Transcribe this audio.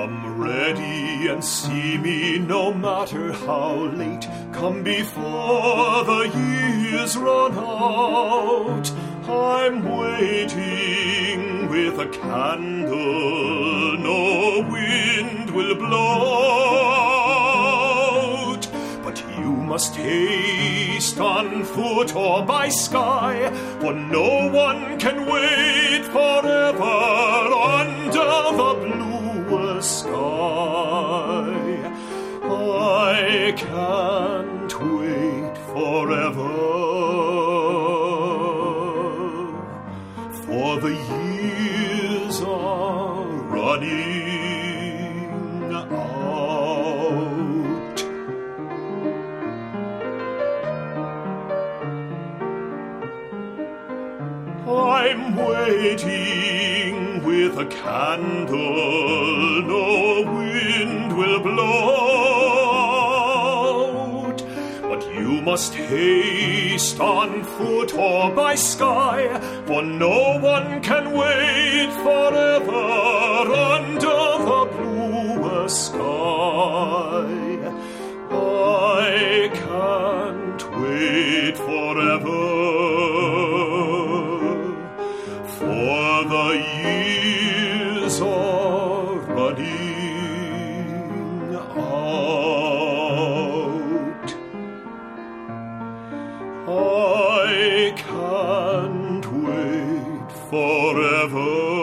Come ready and see me no matter how late. Come before the years run out. I'm waiting with a candle. No wind will blow out. But you must haste on foot or by sky, for no one can wait forever under the blue sky. I can't wait forever, for the years are running out. I'm waiting with a candle. No wind will blow out. But you must haste on foot or by sky, for no one can wait forever under the blue sky. I can't wait forever, for the years are running out. I can't wait forever.